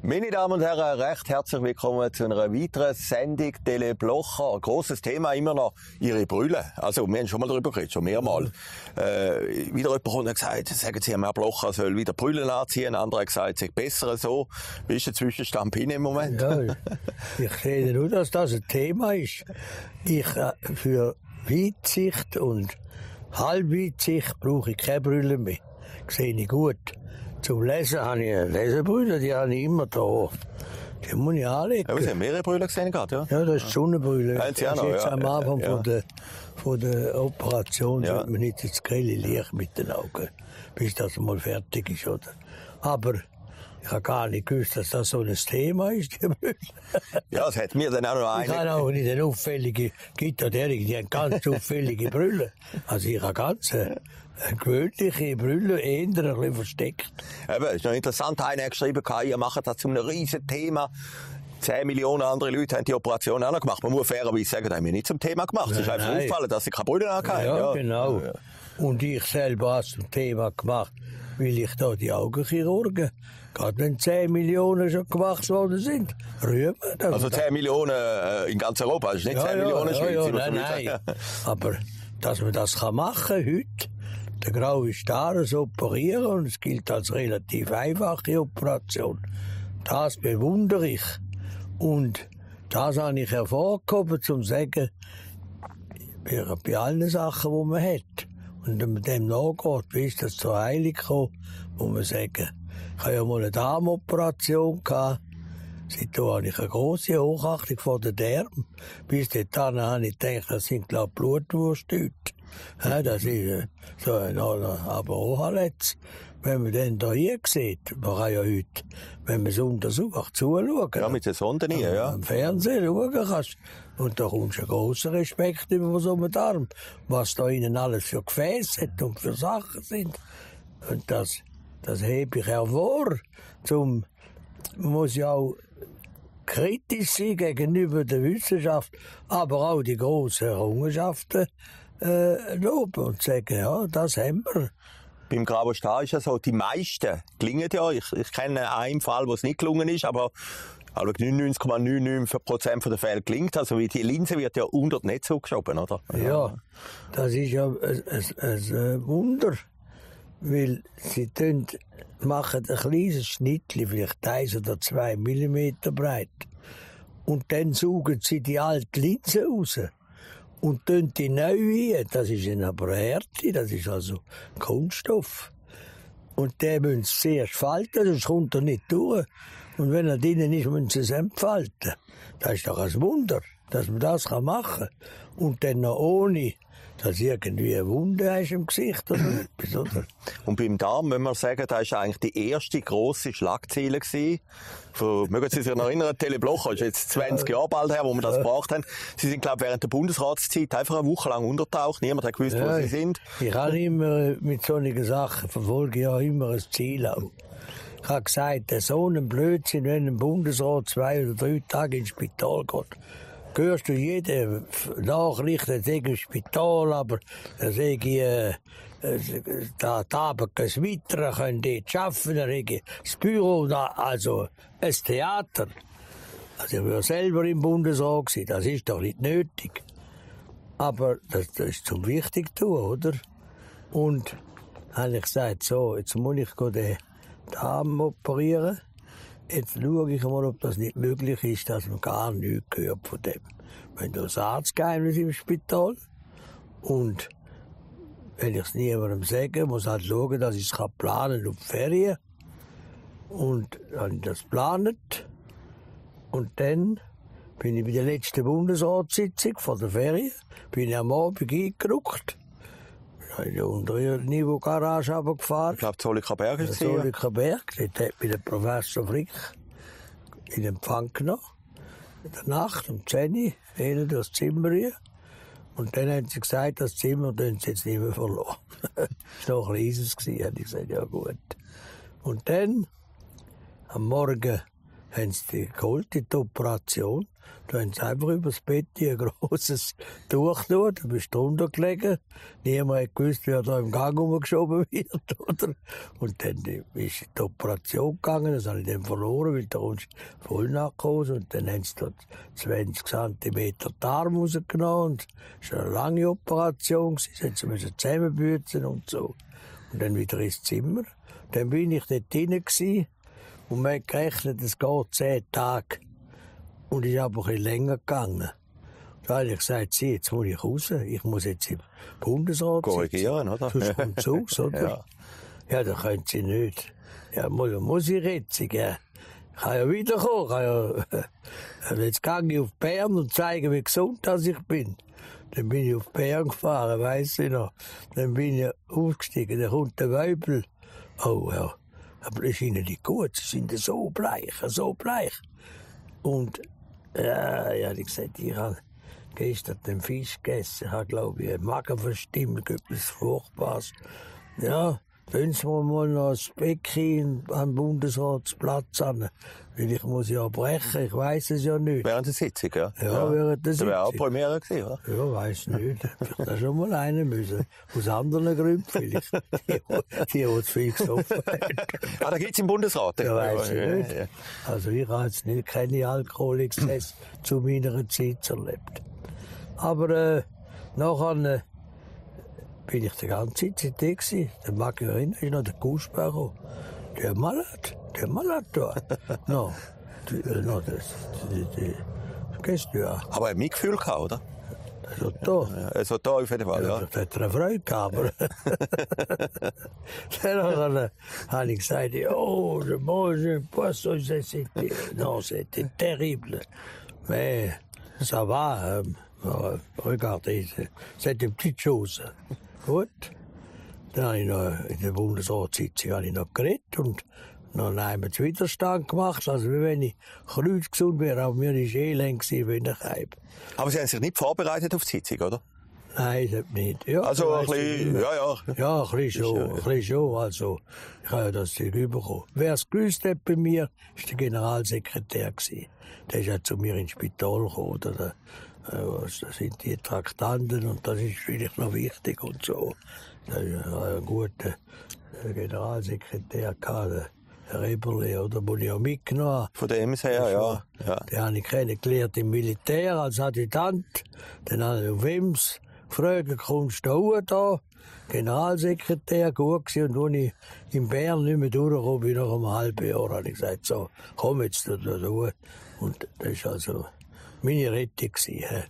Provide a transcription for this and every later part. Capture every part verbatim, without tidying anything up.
Meine Damen und Herren, recht herzlich willkommen zu einer weiteren Sendung Tele Blocher. Ein grosses Thema immer noch, Ihre Brille. Also, wir haben schon mal darüber geredet, schon mehrmals. Mhm. Äh, wieder jemand hat gesagt, sagen Sie, Herr Blocher soll wieder Brille anziehen. Ein anderer hat gesagt, es sei besser so. Wie ist der Zwischenstand bei Ihnen im Moment? Ja, ich sehe nur, dass das ein Thema ist. Ich, äh, für Weitsicht und Halbweitsicht brauche ich keine Brille mehr. Ich sehe nicht gut. Zum Lesen habe ich eine Lesebrille, die habe ich immer da. Die muss ich anlegen. Ja, Sie haben mehrere Brille gesehen gerade, ja? Ja, das ist die Sonnenbrille. Ja, das ist noch, jetzt ja. am Anfang ja. von, der, von der Operation, ja. sollte man nicht ins grelle Licht mit den Augen, bis das mal fertig ist, oder? Aber ich habe gar nicht gewusst, dass das so ein Thema ist, die Brille. Ja, es hat mir dann auch noch eine... Ich habe auch nicht eine auffällige, gibt ja derige, die haben ganz auffällige Brille. Also ich habe ganz eine, eine gewöhnliche Brille, eher ein bisschen versteckt. Eben, es ist noch interessant, einer hat geschrieben, ihr macht das zu einem riesen Thema. Zehn Millionen andere Leute haben die Operation auch noch gemacht. Man muss fairerweise sagen, das haben wir nicht zum Thema gemacht. Es ist einfach Nein. aufgefallen, dass sie keine Brille hatten. Ja, ja, genau. Ja. Und ich selber habe es zum Thema gemacht, weil ich da die Augenchirurgen, gerade wenn zehn Millionen schon gemacht worden sind, rühmen. Also zehn Millionen äh, in ganz Europa, das ist nicht ja, zehn ja, Millionen ja, Schweiz. ja, nein, nein. Aber dass man das kann machen heute, der graue Star so operieren, und es gilt als relativ einfache Operation, das bewundere ich. Und das habe ich hervorgehoben, um zu sagen, bei, bei allen Sachen, die man hat. Und wenn man dem nachgeht, wie ist das zur Heilung gekommen, muss man sagen, ich hatte ja mal eine Darmoperation gehabt. Seitdem habe ich eine grosse Hochachtung vor den Darm. Bis dahin habe ich gedacht, das sind, glaube ich, Blutwursthüte. Ja, das ist äh, so ein, aber auch jetzt, wenn man dann da hier sieht, man kann ja heute, wenn man es untersucht, zuschauen. Ja, mit den Sonden hier, ja. Am Fernsehen schauen kannst. Und da kommst du einen grossen Respekt über so einen Darm, was da innen alles für Gefäße hat und für Sachen sind. Und das, das hebe ich hervor. Zum, man muss ja auch kritisch sein gegenüber der Wissenschaft, aber auch die grossen Errungenschaften äh, loben und sagen, ja, das haben wir. Beim Grauen Star ist ja so, die meisten gelingen ja. Ich, ich kenne einen Fall, wo es nicht gelungen ist, aber also neunundneunzig Komma neunundneunzig Prozent der Fälle gelingt. Also die Linse wird ja unter die Netze zugeschoben, oder? Ja, das ist ja ein, ein, ein Wunder, weil sie tun, machen ein kleines Schnittchen, vielleicht eins oder zwei Millimeter breit, und dann saugen sie die alte Linse raus. Und tun die neu ein. Das ist dann aber Härte, das ist also Kunststoff. Und den müssen sie zuerst falten, sonst kommt er nicht durch. Und wenn er drinnen ist, müssen sie es entfalten. Das ist doch ein Wunder, dass man das machen kann. Und dann noch ohne, dass irgendwie eine Wunde hast im Gesicht oder etwas, oder? Und beim Darm, wenn wir sagen, das war eigentlich die erste grosse Schlagzeile gewesen. Von, mögen Sie sich noch erinnern, Tele Blocher, ist jetzt zwanzig Jahre bald her, wo wir das gebracht haben. Sie sind, glaube ich, während der Bundesratszeit einfach eine Woche lang untertaucht. Niemand hat gewusst, Ja, wo Sie sind. Ich habe immer mit solchen Sachen, verfolge ja immer ein Ziel auch. Ich habe gesagt, so ein Blödsinn, wenn ein Bundesrat zwei oder drei Tage ins Spital geht, hörst du jede Nachricht, er sei im Spital, aber er sei, äh, da Tabak es weiter, können dort arbeiten, er sei das Büro, also ein Theater. Also ich war selber im Bundesrat gewesen, das ist doch nicht nötig. Aber das, das ist zum Wichtigtun, oder? Und habe ich gesagt, so, jetzt muss ich den Darm operieren. Jetzt schaue ich mal, ob das nicht möglich ist, dass man gar nichts hört von dem. Wenn du das Arztgeheimnis im Spital, und wenn ich es niemandem sage, muss ich halt schauen, dass ich es planen auf die Ferien. Und dann habe ich das geplant. Und dann bin ich bei der letzten Bundesratssitzung von der Ferien, bin ich am Abend eingerückt. In der unteren Niveau-Garage runtergefahren. Ich glaube, Zolliker Berg ist es. Zolliker Berg, dort hat mich der Professor Frick in Empfang genommen. In der Nacht um zehn Uhr, ihnen das Zimmer hier. Und dann haben sie gesagt, das Zimmer können sie jetzt nicht mehr verloren. Das war noch ein kleines, habe ich gesagt, ja gut. Und dann, am Morgen, haben sie die geholt, die Operation. Da haben sie einfach über das Bett ein grosses Tuch getan, da bist du drunter gelegen. Niemand hat gewusst, wer da im Gang rumgeschoben wird, oder? Und dann ist die Operation gegangen, das habe ich dann verloren, weil da kommst du Vollnarkose. Und dann haben sie dort zwanzig Zentimeter die Arme rausgenommen. Und das war eine lange Operation, sie mussten zusammenbützen und so. Und dann wieder ins Zimmer. Dann bin ich dort drin gewesen, und man hat gerechnet, es geht zehn Tage. Und es ist aber ein bisschen länger gegangen. Da habe ich gesagt, sie, jetzt muss ich raus, ich muss jetzt im Bundesrat korrigieren, oder? Sonst kommt es aus, oder? Ja. Ja, das können sie nicht. Ja, muss, muss ich jetzt, ja. Ich kann ja wiederkommen. Kann ja, jetzt gehe ich auf Bern und zeige, wie gesund dass ich bin. Dann bin ich auf Bern gefahren, weiss ich noch. Dann bin ich aufgestiegen, dann kommt der Weibel. Oh ja, aber das ist ihnen nicht gut, sie sind so bleich, so bleich. Und ja, ja, ich gesagt, ich habe gestern den Fisch gegessen, ich habe, glaube ich, eine Magenverstimmung, etwas Furchtbares. Ja, wenn Sie mir mal noch das Becken am Bundesratsplatz an, weil ich muss ja brechen, ich weiss es ja nicht. Während der Sitzung, ja? Ja, ja. während der Sitzung. Das wäre auch Premiere gewesen, oder? Ja, weiss nicht. Vielleicht da schon mal rein müssen. Aus anderen Gründen vielleicht. Die, die, die zu viel gesoffen haben. Ah, da gibt's im Bundesrat? Ja, weiss ich ja, nicht. Ja. Also ich habe jetzt nicht keine Alkoholexzess zu meiner Zeit erlebt. Aber äh, nachher äh, bin ich die ganze Zeit da gewesen. Der Margarine ist noch der Kussbauer. Der Malat, der Malat da. No, die, äh, no, das, die, die, kennst du ja. Aber er hat Mitgefühl gehabt, oder? Also da. Ja, also da auf jeden Fall, ja. Das hat er eine Freude gehabt, aber dann habe ich gesagt, oh, je mange pas, c'était, non, c'était terrible. Mais ça va, euh, regardez, c'est une petite chose. Gut. Dann habe ich noch in der Bundesratssitzung habe ich noch geredet und noch einmal Widerstand gemacht. Also wie wenn ich kreuzgesund wäre, aber mir ist eh lang gewesen, wenn ich heim. Aber Sie haben sich nicht vorbereitet auf die Sitzung, oder? Nein, das nicht. Ja, also ein bisschen, ja, ja. Ja, ein bisschen schon, ein bisschen schon. Also, ich habe ja das Zeug bekommen. Wer es gewusst hat bei mir, war der Generalsekretär gewesen. Der ist ja zu mir ins Spital gekommen, oder? Da, das sind die Traktanten und das ist vielleicht noch wichtig und so. Da war ein guter Generalsekretär gehabt, Herr Eberle, oder, den ich auch mitgenommen habe. Von dem her, ja. ja. Den habe ich kennengelernt im Militär als Adjutant. Dann habe ich auf Ems gefragt, kommst du da? Generalsekretär, gut gewesen. Und als ich in Bern nicht mehr durchgekommen bin, nach einem halben Jahr, habe ich gesagt, so, komm jetzt da durch. Und das war also meine Rettung gewesen.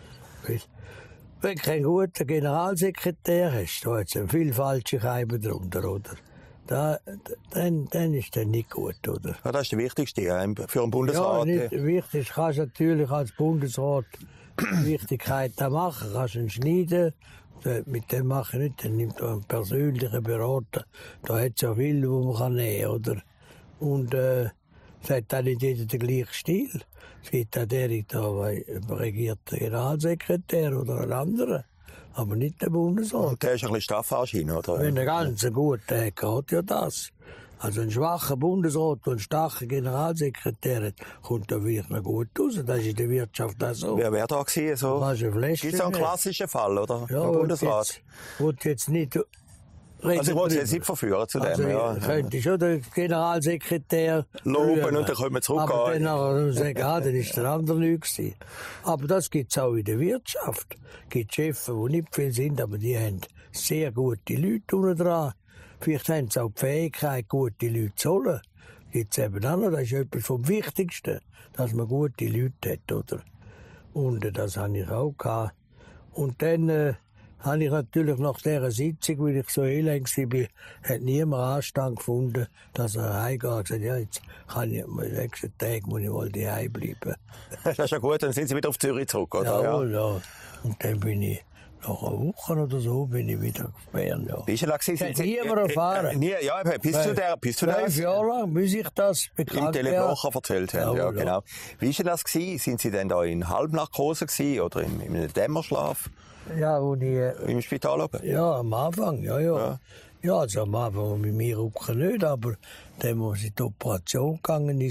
Wenn du keinen guten Generalsekretär hast, da hat es viele falsche Scheiben drunter, oder? Da, dann, dann ist das nicht gut, oder? Ja, das ist das Wichtigste für einen Bundesrat. Ja, nicht wichtig. Du kannst natürlich als Bundesrat Wichtigkeit da machen. Du kannst ihn schneiden. Mit dem mache ich nicht. Dann nimmt man einen persönlichen Berater. Da hat es ja viel, wo man nehmen kann, oder? Und äh, es hat auch nicht jeder den gleichen Stil. Es gibt auch der, der regiert den Generalsekretär oder einen anderen. Aber nicht der Bundesrat. Und der ist ein bisschen straff anscheinend, oder? Wenn er ganz gut hat, geht ja das. Also ein schwacher Bundesrat und ein starker Generalsekretär hat, kommt da wirklich noch gut raus. Das ist in der Wirtschaft auch so. Wer wäre da gewesen? So? Gibt es so einen klassischen Fall, oder? Ja, der Bundesrat? Ich wollte jetzt nicht reden. Also ich wollte jetzt nicht verführen zu dem, also, ja. Ich könnte schon den Generalsekretär loben rühren, und dann können wir zurückgehen. Aber dann nachher sagen, ah, dann ist der andere nicht gewesen. Aber das gibt es auch in der Wirtschaft. Es gibt Chefs, die nicht viel sind, aber die haben sehr gute Leute unten dran. Vielleicht haben sie auch die Fähigkeit, gute Leute zu holen. Gibt es eben auch noch, das ist etwas vom Wichtigsten, dass man gute Leute hat, oder? Und äh, das habe ich auch gehabt. Und dann äh, habe ich natürlich nach dieser Sitzung, weil ich so elend war, hat niemand Anstand gefunden, dass er heimgeht und gesagt, ja, jetzt kann ich am nächsten Tag muss ich mal daheim bleiben. Das ist ja gut, dann sind Sie wieder auf Zürich zurück, oder? Ja, ja. ja. Und dann bin ich nach einer Woche oder so bin ich wieder auf Bern. Ja. Bist du da gewesen? Ich habe niemand erfahren. Äh, nie, ja, bis zu der, bis zu der. Fünf Jahre lang, bis ich das bekannt im Teleblocher erzählt haben, ja, ja, genau. Wie war das gewesen? Sind Sie denn da in Halbnarkose gewesen oder in, in einem Dämmerschlaf? Ja, wo ich, äh, im Spital oben? Ja, am Anfang, ja, ja. Ja, ja also am Anfang mit mir rücken nicht, aber dann, wo sie in die Operation gegangen ist,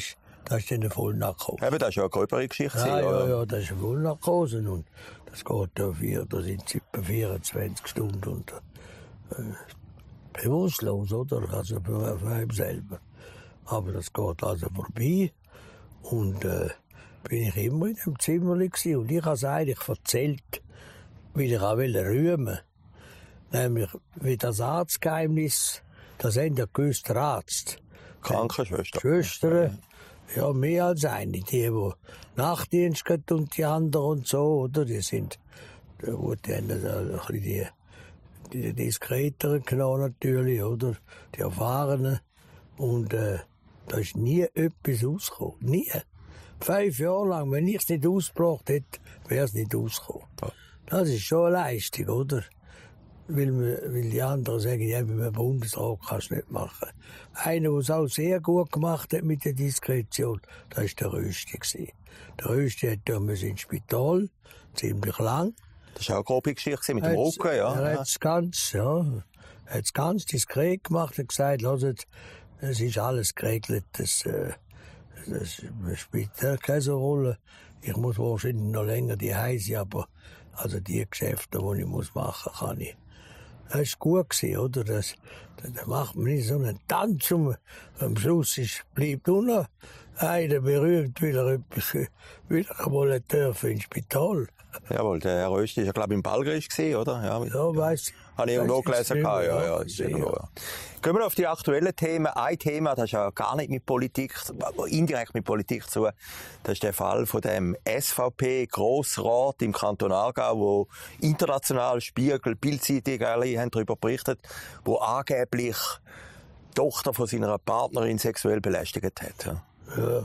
Das ist dann eine Vollnarkose. Eben, das ist ja eine gröbere Geschichte. Ja, ja, oder? ja, das ist eine Vollnarkose. Und das geht da, vier, da sind es etwa vierundzwanzig Stunden unter, äh, bewusstlos, oder? Also für, für einen selber. Aber das geht also vorbei. Und äh, bin ich immer in dem Zimmer gewesen. Und ich habe es eigentlich erzählt, weil ich auch rühmen. Nämlich wie das Arztgeheimnis, das haben ja gewusst, der Arzt. Krankenschwester. Schwestern, ja, mehr als eine. Die, die Nachtdienst haben und die anderen und so, oder? Die sind, gut, die haben das ein bisschen die, die diskreteren genommen, natürlich, oder? Die erfahrenen. Und, äh, da ist nie etwas rausgekommen. Nie. Fünf Jahre lang, wenn ich es nicht ausgebracht hätte, wäre es nicht rausgekommen. Das ist schon eine Leistung, oder? Weil, man, weil die anderen sagen, ja, mit dem Bundesrat kannst du nicht machen. Einer, der es auch sehr gut gemacht hat mit der Diskretion, das war der Rösti. Der Rösti hat da ins Spital, ziemlich lang. Das war auch eine grobe Geschichte mit dem Rücken, ja. Er hat es ganz, ja, er hat's ganz diskret gemacht und gesagt, hört, es ist alles geregelt, das, äh, das spielt keine so Rolle. Ich muss wahrscheinlich noch länger die Heise, aber also die Geschäfte, die ich muss machen kann ich. Das war gut gewesen, oder? Das, da macht man nicht so einen Tanz und am Schluss ist, bleibt nur noch einer berühmt, weil er etwas, weil er mal dürfen ins Spital. Jawohl, der Herr Rösti war ja, glaube ich, im Ballgericht gewesen, oder? Ja, ja weiss ich. Habe ich irgendwo gelesen, ja, ja, ja, ist irgendwo, ja. Gehen wir auf die aktuellen Themen. Ein Thema, das ist ja gar nicht mit Politik, indirekt mit Politik zu tun. Das ist der Fall von dem S V P-Grossrat im Kanton Aargau, wo international Spiegel, Bild-Zeitung, alle haben darüber berichtet, wo angeblich die Tochter von seiner Partnerin sexuell belästigt hat. Ja. Ja.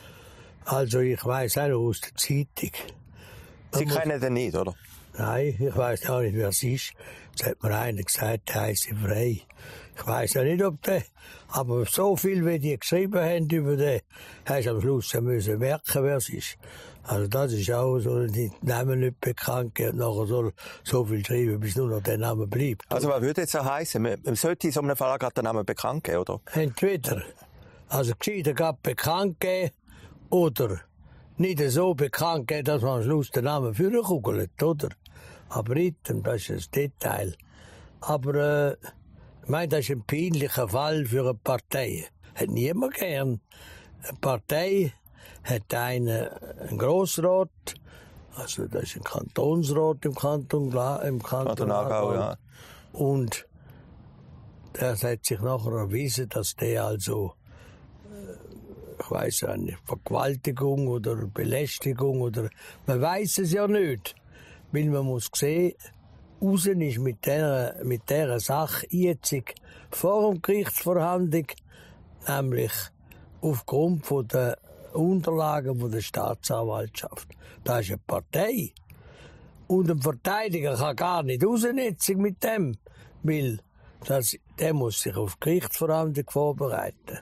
Also ich weiss auch noch aus der Zeitung. Sie kennen den nicht, oder? Nein, ich weiss auch nicht, wer es ist. Jetzt hat mir einer gesagt, der heisse Frey. Ich weiss ja nicht, ob der, aber so viel, wie die geschrieben haben über den, hast du am Schluss ja müssen merken, wer es ist. Also das ist auch so, die Namen nicht bekannt, und nachher soll so viel schreiben, bis nur noch der Name bleibt. Also was würde jetzt so heissen? Man sollte in so einem Fall gerade den Namen bekannt geben, oder? Entweder, also gescheiter gerade bekannt geben, oder nicht so bekannt geben, dass man am Schluss den Namen vorkugelt, oder? Aber item, das ist ein Detail. Aber, äh, ich meine, das ist ein peinlicher Fall für eine Partei. Hat niemand gern. Eine Partei hat einen, einen Grossrat, also das ist ein Kantonsrat im Kanton, im Kanton Aargau, ja. Und der hat sich nachher erwiesen, dass der also, ich weiss eine Vergewaltigung oder Belästigung oder, man weiss es ja nicht. Weil man muss sehen, außen ist mit dieser, mit dieser Sache jetzt vor der Gerichtsverhandlung, nämlich aufgrund von der Unterlagen von der Staatsanwaltschaft. Das ist eine Partei. Und ein Verteidiger kann gar nicht rausnetzen mit dem, weil das, der muss sich auf die Gerichtsverhandlung vorbereiten.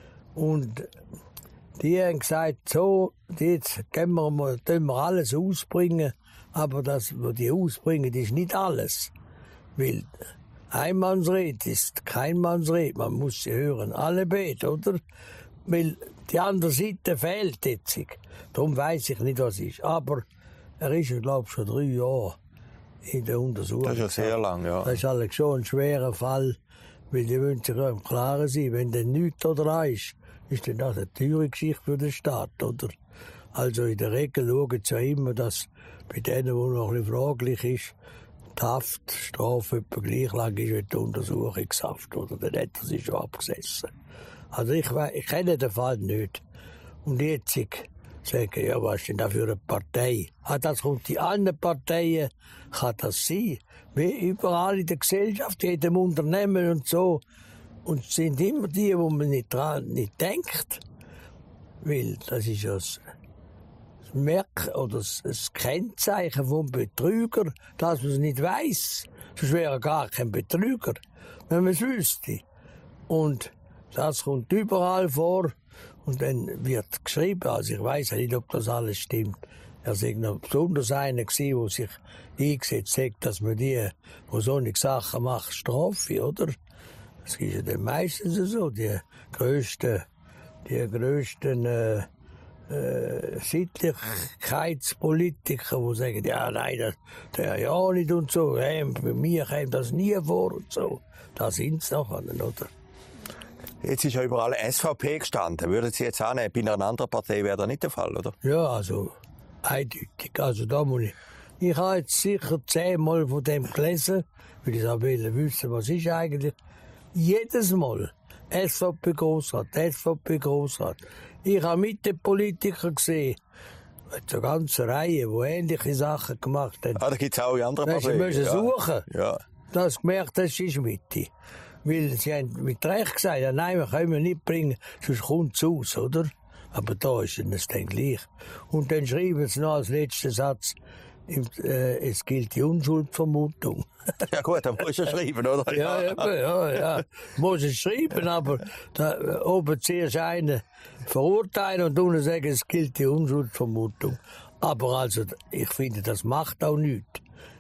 Und die haben gesagt, so, jetzt können wir, mal, können wir alles ausbringen, aber das, was die ausbringen, ist nicht alles. Weil Einmannsrede ist kein Mannsrede, man muss sie hören, alle beten, oder? Weil die andere Seite fehlt jetzt. Darum weiss ich nicht, was ist. Aber er ist, glaube ich, schon drei Jahre in der Untersuchung. Das ist ja sehr lang, ja. Das ist halt schon ein schwerer Fall, weil die wollen sich ja im Klaren sein. Wenn dann nichts da dran ist, ist dann das eine teure Geschichte für den Staat, oder? Also in der Regel schauen sie ja immer, dass bei denen, wo noch ein bisschen fraglich ist, die Haftstrafe etwa gleich lang ist wie die Untersuchungshaft, oder? Dann hat er sich schon abgesessen. Also ich, ich kenne den Fall nicht. Und jetzt sagen, ja, was ist denn da für eine Partei? Ah, das kommt in allen Parteien, kann das sein. Wie überall in der Gesellschaft, jedem Unternehmen und so. Und es sind immer die, wo man nicht dran nicht denkt. Weil das ist ja das Merk oder das Kennzeichen vom Betrüger, dass man es nicht weiss. Sonst wäre er gar kein Betrüger, wenn man es wüsste. Und das kommt überall vor und dann wird geschrieben, also ich weiss ja nicht, ob das alles stimmt. Er ist noch besonders einer gewesen, der sich eingesetzt hat, dass man die, die solche Sachen macht, strafe, oder? Das ist ja dann meistens so, die grössten die grössten äh, äh, Sittlichkeitspolitiker, die sagen, ja, nein, das, der ja nicht und so, hey, bei mir kommt das nie vor und so. Da sind sie nachher, oder? Jetzt ist ja überall S V P gestanden. Würden Sie jetzt annehmen, bei einer anderen Partei wäre das nicht der Fall, oder? Ja, also eindeutig. Also da muss ich. Ich habe jetzt sicher zehnmal von dem gelesen, weil ich auch wissen, was ist eigentlich. Jedes Mal S V P-Grossrat, S V P-Grossrat. Ich habe mit den Politikern gesehen, eine ganze Reihe, die ähnliche Sachen gemacht haben. Ah, da gibt es auch in anderen Parteien. Sie müssen suchen. Ja. Da hast du gemerkt, das ist Mitte. Weil sie haben mit Recht gesagt, ja, nein, wir können wir nicht bringen, sonst kommt es aus, oder? Aber da ist es dann gleich. Und dann schreiben sie noch als letzten Satz, äh, es gilt die Unschuldsvermutung. Ja gut, dann musst du schreiben, oder? Ja, ja, ja, ja. Muss es schreiben, aber da, oben zuerst einen verurteilen und unten sagen, es gilt die Unschuldsvermutung. Aber also, ich finde, das macht auch nichts.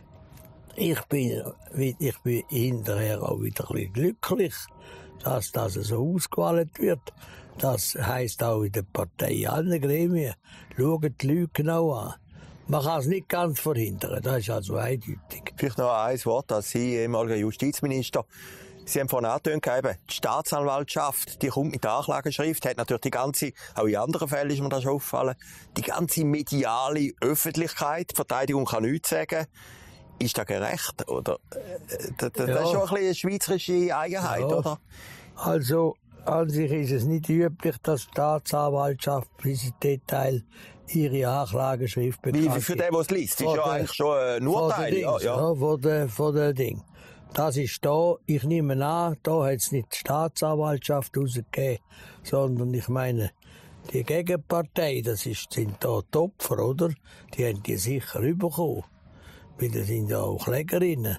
Ich bin, ich bin hinterher auch wieder ein bisschen glücklich, dass das so ausgewählt wird. Das heisst auch in der Partei, alle Gremien, schauen die Leute genau an. Man kann es nicht ganz verhindern, das ist also eindeutig. Vielleicht noch ein Wort an Sie, ehemaliger Justizminister. Sie haben vorhin angetönt, die Staatsanwaltschaft, die kommt mit der Anklageschrift, hat natürlich die ganze, auch in anderen Fällen ist mir das schon aufgefallen, die ganze mediale Öffentlichkeit, die Verteidigung kann nichts sagen. Ist das gerecht, oder? Das, das ja. ist schon ein bisschen eine schweizerische Eigenheit, ja. Oder? Also, an sich ist es nicht üblich, dass die Staatsanwaltschaft bis ins Detail ihre Anklageschrift bekannt gibt. Wie für den, der es liest, ist ja eigentlich schon ein Urteil. Ja, ja. Ja, von der, von der Ding. Das ist da, ich nehme an, da hat es nicht die Staatsanwaltschaft rausgegeben, sondern ich meine, die Gegenpartei, das ist, sind da die Opfer, oder? Die haben die sicher bekommen. Weil das sind ja auch Klägerinnen.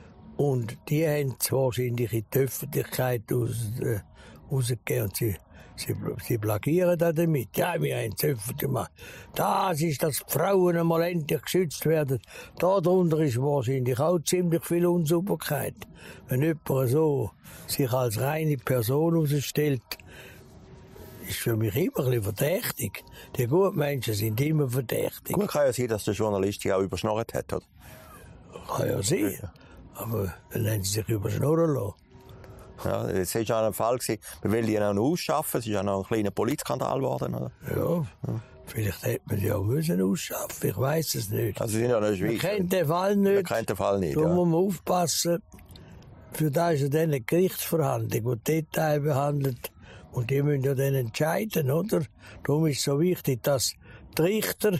Und die haben es wahrscheinlich in die Öffentlichkeit raus, äh, rausgegeben. Und sie, sie, sie plagieren da damit. Ja, wir haben es öffentlich gemacht. Das ist, dass Frauen einmal endlich geschützt werden. Da drunter ist wahrscheinlich auch ziemlich viel Unsauberkeit. Wenn jemand so sich als reine Person herausstellt, ist für mich immer ein bisschen verdächtig. Die guten Menschen sind immer verdächtig. Gut, kann ja sein, dass der Journalist sich auch überschnorrt hat, oder? Kann ja sein. Aber dann haben sie sich überschnorren lassen. Ja, es war ja ein Fall, man will ihn auch noch ausschaffen. Es ist ja noch ein kleiner Polizskandal geworden, oder? Ja, ja. Vielleicht hätte man die auch müssen ausschaffen. Ich weiss es nicht. Also, sie sind ja noch in der Schweiz. Man kennt den Fall nicht. Man kennt den Fall nicht, da ja. muss man aufpassen. Für das ist ja dann eine Gerichtsverhandlung, die Details behandelt. Und die müssen ja dann entscheiden, oder? Darum ist es so wichtig, dass die Richter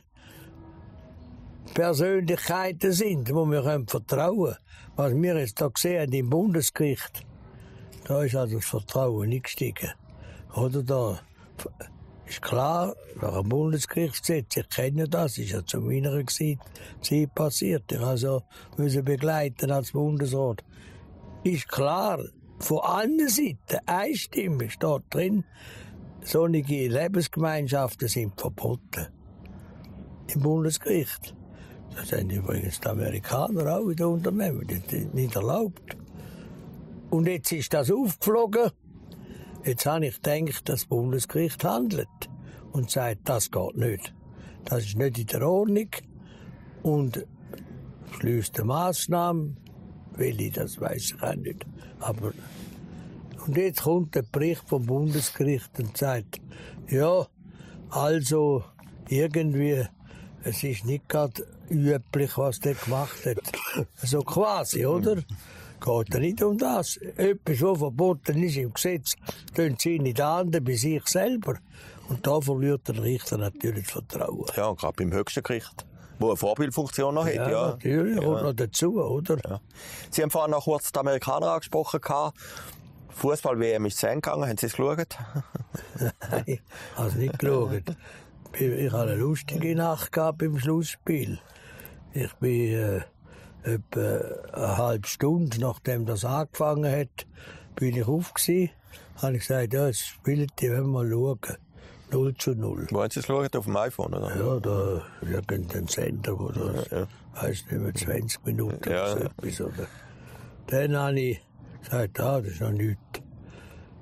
Persönlichkeiten sind, wo wir können vertrauen können. Was wir jetzt hier gesehen haben im Bundesgericht, da ist also das Vertrauen nicht gestiegen. Oder da ist klar, nach dem Bundesgerichtsgesetz, ich kenne das, ist ja zu meiner Zeit passiert. Ich also müssen begleiten als Bundesrat. Ist klar, von allen Seiten einstimmig steht drin, solche Lebensgemeinschaften sind verboten. Im Bundesgericht. Das sind übrigens die Amerikaner auch in den Unternehmen, das ist nicht erlaubt. Und jetzt ist das aufgeflogen. Jetzt habe ich gedacht, das Bundesgericht handelt und sagt, das geht nicht. Das ist nicht in der Ordnung und beschließt eine Massnahme. Will ich, das weiss ich auch nicht. Aber und jetzt kommt der Bericht vom Bundesgericht und sagt, ja, also irgendwie, es ist nicht gerade üblich, was der gemacht hat. So quasi, oder? Geht ja nicht um das. Etwas, was verboten ist im Gesetz, tun sie nicht an, bei sich selber. Und da verliert der Richter natürlich das Vertrauen. Ja, und gerade beim höchsten Gericht, wo eine Vorbildfunktion noch hat. Ja, ja. Natürlich, ja. Und noch dazu, oder? Ja. Sie haben vorhin noch kurz die Amerikaner angesprochen. Fußball-W M ist zu Ende gegangen. Haben Sie es geschaut? Nein, ich habe es nicht geschaut. Ich hatte eine lustige Nacht gehabt beim Schlussspiel. Ich bin äh, etwa eine halbe Stunde, nachdem das angefangen hat, bin ich auf gewesen. Habe ich gesagt, ja, jetzt spielen die, wenn wir mal schauen. null zu null. Wo haben Sie es geschaut? Auf dem iPhone, oder? Ja, da irgendein Sender, wo das, ja, ja. Weiss nicht mehr, zwanzig Minuten ja, oder so etwas. Oder. Dann habe ich gesagt, ah, das ist noch nichts.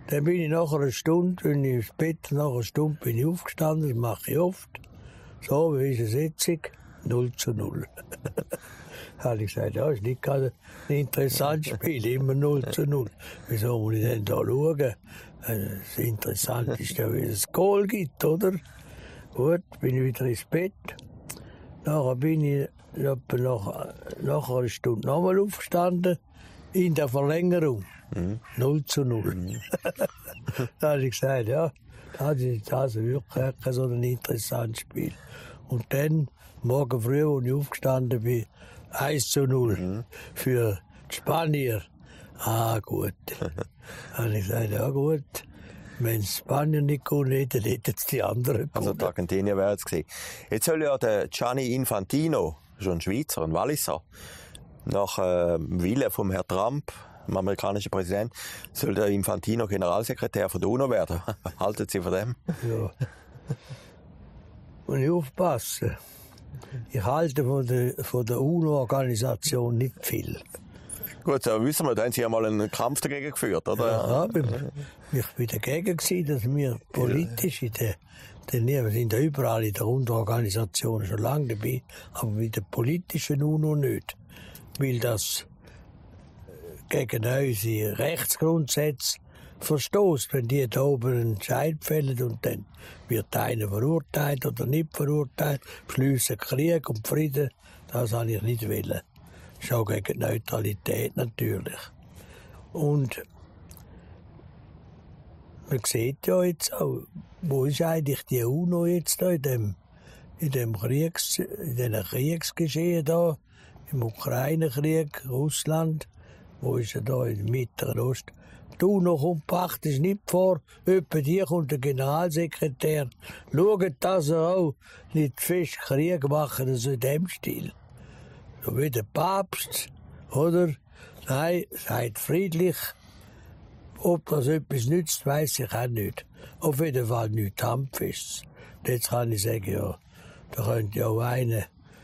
Dann bin ich nach einer Stunde, bin ich ins Bett, nach einer Stunde bin ich aufgestanden, das mache ich oft. So, wie ist es jetzt? null zu null. Da habe ich gesagt, ja, ist nicht gerade ein interessantes Spiel, immer null zu null. Wieso muss ich denn da schauen? Das Interessante ist ja, wie es Goal gibt, oder? Gut, bin ich wieder ins Bett. Nachher bin ich etwa nach, nach einer Stunde nochmal aufgestanden, in der Verlängerung. Mhm. null zu null. Mhm. Da habe ich gesagt, ja, das ist also wirklich so ein interessantes Spiel. Und dann, morgen früh, als ich aufgestanden bin, eins zu null mhm. für die Spanier. Ah, gut. Da habe ich gesagt, ja gut, wenn die Spanier nicht gewonnen hätten, hätten es die anderen gewonnen. Also die Argentinier wären es gewesen. Jetzt soll ja der Gianni Infantino, schon ein Schweizer, ein Walliser, nach äh, Willen vom Herrn Trump, dem amerikanischen Präsident, soll der Infantino Generalsekretär von der UNO werden. Halten Sie von dem? Ja. Und ich aufpasse. Ich halte von der, von der UNO-Organisation nicht viel. Gut, so wissen wir, da haben Sie ja mal einen Kampf dagegen geführt, oder? Ja, ich war dagegen gewesen, dass wir politisch in der, denn wir sind ja überall in der UNO-Organisation schon lange dabei, aber mit der politischen UNO nicht. Weil das gegen unsere Rechtsgrundsätze verstoßt, wenn die da oben einen Entscheid fällen und dann wird einer verurteilt oder nicht verurteilt, beschließen Krieg und Frieden, das habe ich nicht wollen. Das ist auch gegen die Neutralität natürlich. Und man sieht ja jetzt auch, wo ist eigentlich die UNO jetzt da in dem, in dem Kriegs, in den Kriegsgeschehen da, im Ukraine-Krieg, Russland, wo ist er da im Mittleren Osten? Die UNO kommt praktisch nicht vor, etwa hier kommt der Generalsekretär, schaut, dass er auch nicht fest Krieg machen, also in dem Stil. So wie der Papst, oder? Nein, seid friedlich. Ob das etwas nützt, weiss ich auch nicht. Auf jeden Fall nichts Handfestes. Jetzt kann ich sagen, ja, da könnte ja auch einer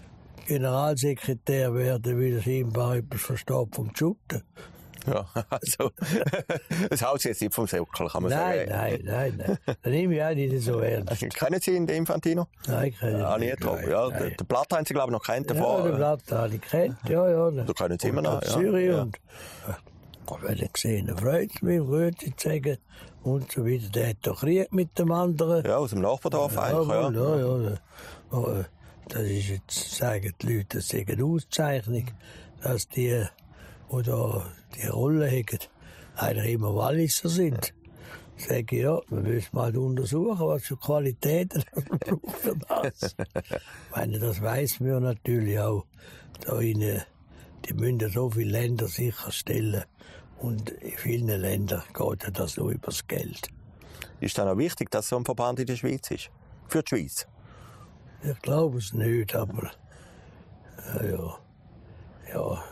Generalsekretär werden, weil er scheinbar etwas versteht vom Shooten. Ja, also, das haut jetzt nicht vom Säckel, kann man nein, sagen. Nein, nein, nein, nein. Das nehme ich auch nicht so ernst. Kennen Sie ihn, den Infantino? Nein, ich kenne ihn ah, nicht. Nein, ja, nein. Den Blatter haben Sie, glaube ich, noch kennt davor. Ja, den Blatter habe ich kennt, ja, ja. Du kennst ihn immer noch, ja. Zürich ja. Und, wenn ich gesehen freut mich, würde ich sagen, und so weiter. Der hat doch Krieg mit dem anderen. Ja, aus dem Nachbardorf ja, eigentlich, ja. Ja, ja, ja. Das ist jetzt, sagen die Leute, das ist eine Auszeichnung, dass die, die da die Rolle haben, eigentlich immer Walliser sind. Ich sage, ja, wir müssen mal untersuchen, was für Qualitäten man braucht für das. Ich meine, das weiss man natürlich auch. Da in, die müssen so viele Länder sicherstellen. Und in vielen Ländern geht das nur über das Geld. Ist dann auch wichtig, dass so ein Verband in der Schweiz ist? Für die Schweiz? Ich glaube es nicht, aber ja, ja, ja.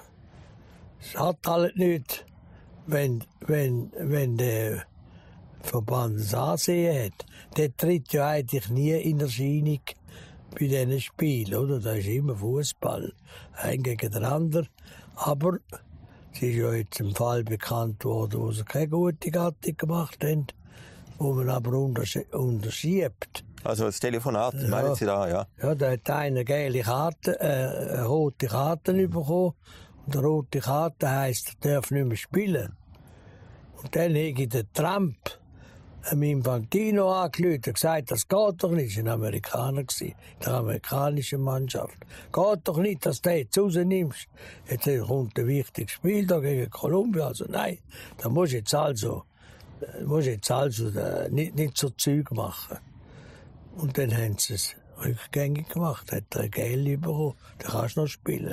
Es hat halt nicht, wenn, wenn, wenn der Verband das Ansehen hat. Der tritt ja eigentlich nie in Erscheinung bei diesen Spielen, oder? Da ist immer Fußball, ein gegen den anderen. Aber es ist ja jetzt ein Fall bekannt worden, wo sie keine gute Gattung gemacht haben, wo man aber untersch- unterschiebt. Also das Telefonat, ja. Meinen Sie da, ja? Ja, da hat einer gelbe Karte, äh, eine rote Karte mhm. bekommen. Und eine rote Karte heisst, er darf nicht mehr spielen. Und dann habe ich den Trump, einem Infantino, angerufen und gesagt, das geht doch nicht. Das war ein Amerikaner, der amerikanischen Mannschaft. Geht doch nicht, dass du jetzt rausnimmst. Jetzt kommt ein wichtiges Spiel da gegen Kolumbien. Also nein, da musst du jetzt also, musst jetzt also äh, nicht, nicht so Zeug machen. Und dann haben sie es rückgängig gemacht. Hat er Geld bekommen, dann kannst du noch spielen.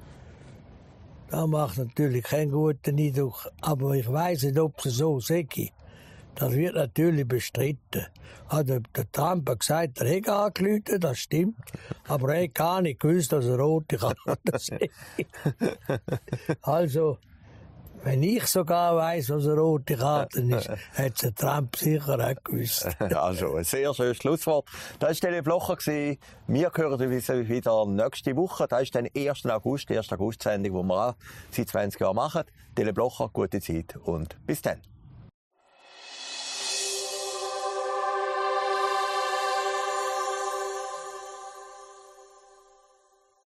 Das macht natürlich keinen guten Eindruck. Aber ich weiss nicht, ob es so sei. Das wird natürlich bestritten. Also, der Trump hat gesagt, er hätte angerufen, das stimmt. Aber er hat gar nicht gewusst, dass er rote Karte sei. Also, wenn ich sogar weiss, was eine rote Karte ist, hat der Trump sicher auch gewusst. Also, ein sehr schönes Schlusswort. Das war Tele Blocher. Wir hören uns wieder nächste Woche. Das ist dann ersten August, die erste August-Sendung, die wir auch seit zwanzig Jahren machen. Tele Blocher, gute Zeit und bis dann.